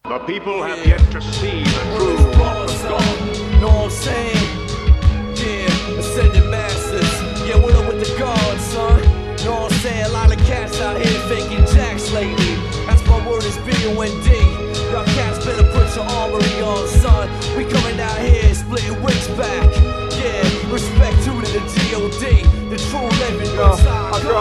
The people have yet to see the true wrath of God. Know what I'm saying? Yeah, ascended masters. Yeah, what up with the guards, son? Know what I'm saying? A lot of cats out here faking jacks lately. That's my word is B-U-N-D. Y'all cats better put your armory on, son. We coming out here splitting wigs back. Yeah, respect to the G.O.D. The true living. I grown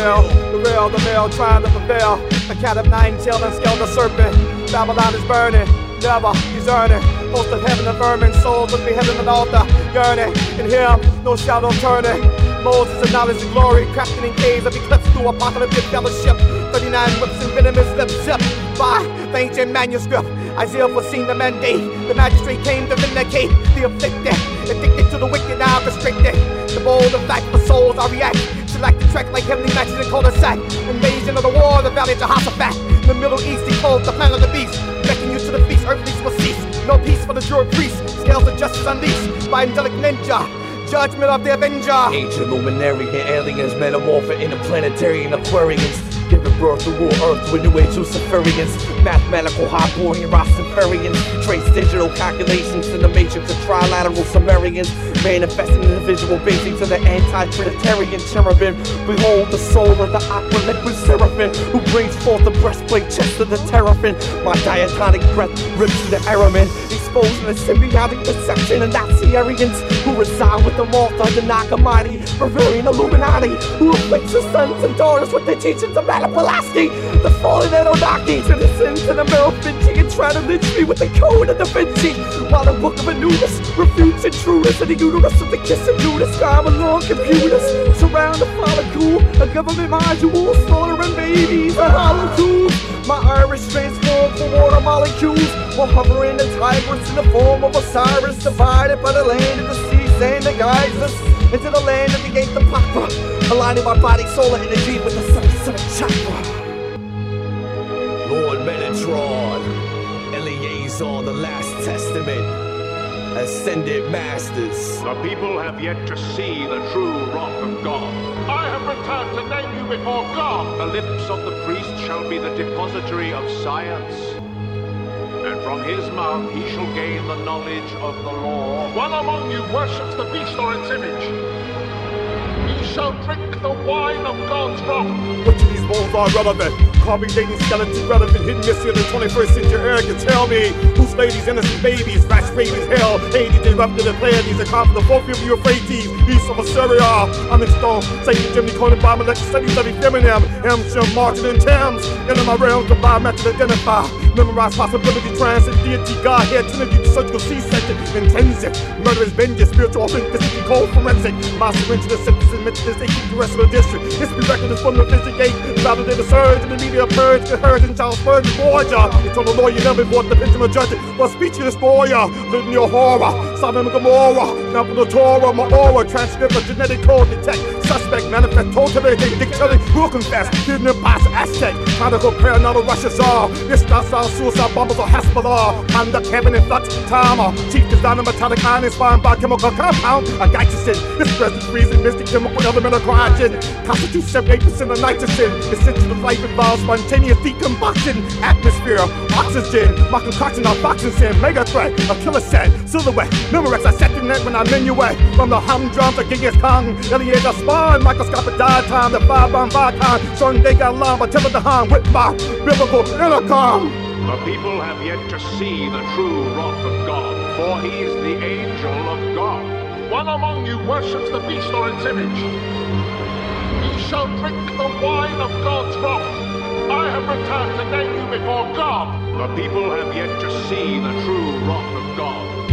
to the male trying to prevail. The cat of nine-tailed and scaled the serpent. Babylon is burning, never he's earning. Host of heaven and vermin, souls will be heaven and altar, yearning. In him, no shadow turning. Moses and knowledge and glory, crafting in caves of eclipse through apocalyptic fellowship. 39 whips and venomous lips zipped by the ancient manuscript. Isaiah foreseen the mandate. The magistrate came to vindicate the afflicted, addicted to the wicked, now restricted. The bold and fact for souls I react. Select the trek like heavenly matches in cul-de-sac. Invasion of the war, the valley of Jehoshaphat. In the Middle East, he calls the planet of the beast. Beckoning you to the feast, earthlies will cease. No peace for the Druid priest. Scales of justice unleashed by angelic ninja. Judgment of the Avenger. Ancient luminary and aliens metamorphic into planetary and Aquarians. Giving birth to rule Earth with new age Luciferians. Mathematical highborn Rastafarians. Trace digital calculations in the matrix of trilateral Sumerians. Manifesting individual basics of the anti-Trinitarian cherubim. Behold the soul of the aqua liquid seraphim, who brings forth the breastplate chest of the terrapin. My diatonic breath rips the Aramin, exposing the symbiotic deception of Nazi Aryans who reside with the Malta, the Nagamati, Bavarian Illuminati, who afflicts the sons and daughters with the teachings of Malapalaski, the fallen Anunnaki, to the sins of the Merovingi, and try to lynch me with the code of Da Vinci, while the book of Anubis refutes intruders in the universe of the kiss and do the sky along computers surround the follicle, a government module slaughtering babies, a hollow tube. My iris transformed for water molecules, while hovering the Tigris in the form of Osiris, divided by the land of the sea, saying to guide us into the land of the eighth Apocra, aligning my body's solar energy with the sun's chakra. Lord Metatron, Eleazar, the Last Testament, Ascended Masters. The people have yet to see the true wrath of God. I have returned to name you before God. The lips of the priest shall be the depository of science, and from his mouth he shall gain the knowledge of the law. One among you worships the beast or its image. He shall drink the wine of God's wrath. Which of these bones are relevant? Carbon dating skeletons relevant, hidden mystery of the 21st century era. Can tell me who slayed these innocent babies? Rats, rabies, hell, Hades erupted the Pleiades, and conquered the fourth river Euphrates, east of Assyria. I'm in stone, Satan, Jimmy, Conan, Bible, lecture studies, study feminine, Hamshire, Martin, and Thames. In my realm, the biometric identify, memorize possibility, transit, deity, Godhead, Trinity, surgical C-section, intensive, murderous vengeance, spiritual authenticity, cold forensic, my syringe, the synthesis, mentalist, they keep the rest of the district. History record is from the investigate, validated the surge, and the media purge, the herd, and Charles Spurgeon, Georgia. It's on the lawyer, never bought the pendulum judging, but speech to destroyer, living your horror, Sodom and Gomorrah, now for the Torah, my aura, transcript, a genetic code, detect, suspect, manifest, totally, dictating, will confess, hidden in past Aztec, prodigal prayer, not a Russia czar, this docile suicide bombers or Hezbollah, conduct heaven in flux, timer, chief designer, metallic ion inspired by chemical compound, a nitrogen, this present freezing, mystic chemical element of cryogen, constitutes 78% of nitrogen, essential of life involves spontaneous decombustion, atmosphere, oxygen, my concoction of oxygen, mega threat, a killer set, silhouette, Memorex, I set the net when I minuet, from the humdrum to Genghis Khan, Eleazar spawn, microscopic diatime, the 5-bomb Viacom, showing they got alarm, but tell the Han with my biblical intercom. The people have yet to see the true wrath of God, for he is the angel of God. One among you worships the beast or its image. He shall drink the wine of God's wrath. I have returned to name you before God. The people have yet to see the true wrath of God.